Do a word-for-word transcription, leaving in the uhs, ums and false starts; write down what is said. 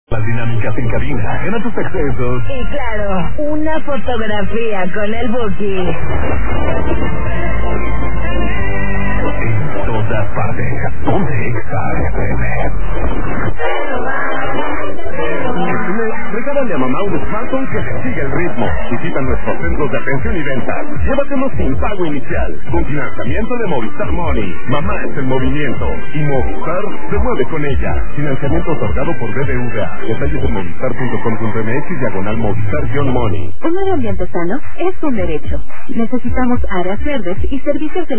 Las dinámicas en cabina, gana tus accesos. Y claro, una fotografía con el Buki. En todas partes, ponte Exa F M. Regálale a mamá un smartphone que te siga el ritmo. Visita nuestros centros de atención y venta. Llévatelo sin pago inicial, con financiamiento de Movistar Money. Mamá es el movimiento y Movistar se mueve con ella. Financiamiento otorgado por B B V A. Detalles en movistar punto com punto m x diagonal Movistar-Money. Un medio ambiente sano es un derecho. Necesitamos áreas verdes y servicios de